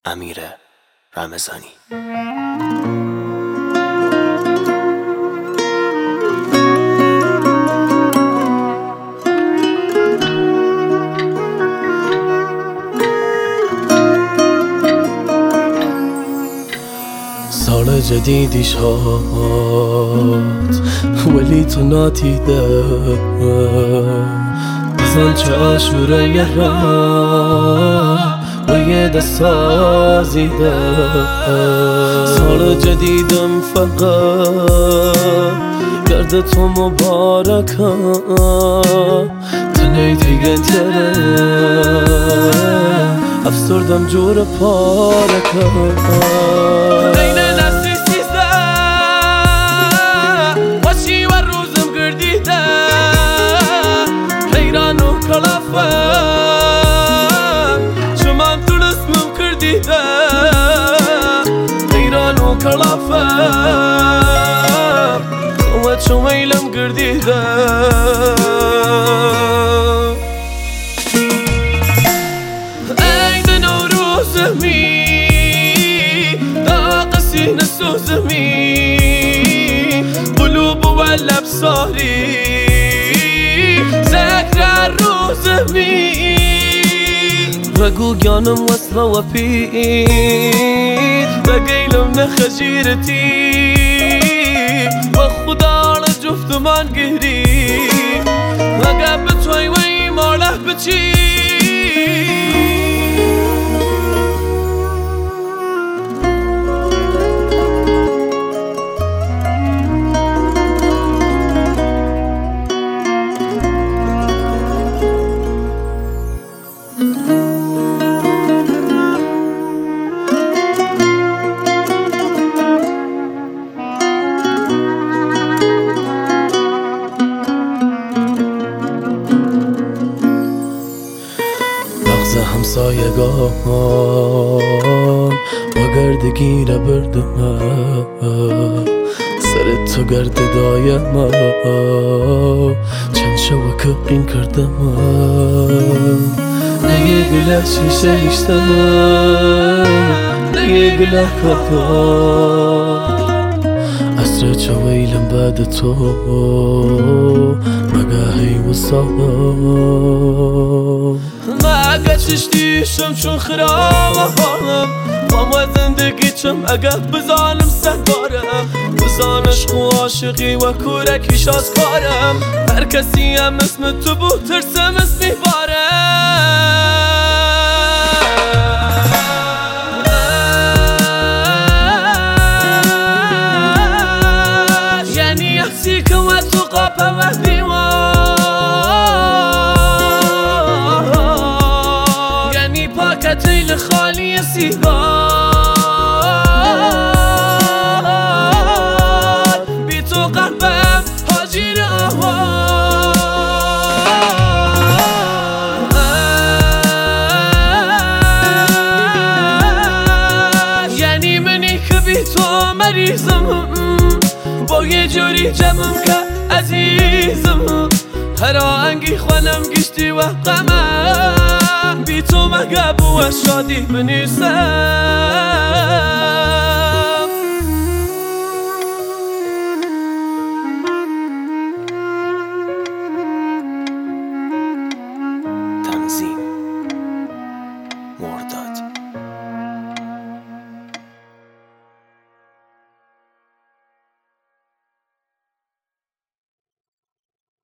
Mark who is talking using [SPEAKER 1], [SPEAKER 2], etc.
[SPEAKER 1] امیر رمضانی.
[SPEAKER 2] سال جدیدی شد ولی تو نادیده، بزن چه عاشوره را با یه دست سازیده. سال جدیدم فقط گرد تو مبارکه، تنهی دیگه تره افسردم جور پارکه. قوة شميلم قرديدة أيد نوروزمي داقسي نسوزمي قلوب ولا بصاري ذكرى الروزمي رقو جانم وصلة وفيد بقيلم نخجيرتي وخدا على جفت من قهري وقابت وي ماله بتي همسایگان با گردگی نبردم، سر تو گرد دایم چند شوکه این کردم. نگه گله شیشه ایشتم نگه گله کتا عصر چویلم بعد تو مگاهی وصالم اگه چشتیشم چون خرابم با زندگی چم اگه بزانم سهدارم بزانش خو عاشقی و کورکیش از کارم هر کسی هم اسم تو بود ترسم اسمی بارم یعنی احسی که و تو قاپه و دیوان تیل خالی سیگار بی تو قلبم حاجیر آوار. یعنی منی که بی تو مریضم با یه جوری جمعم که عزیزم هر آهنگی خوانم گشتی و غمم بی تو مگه بو شادی بنیسم.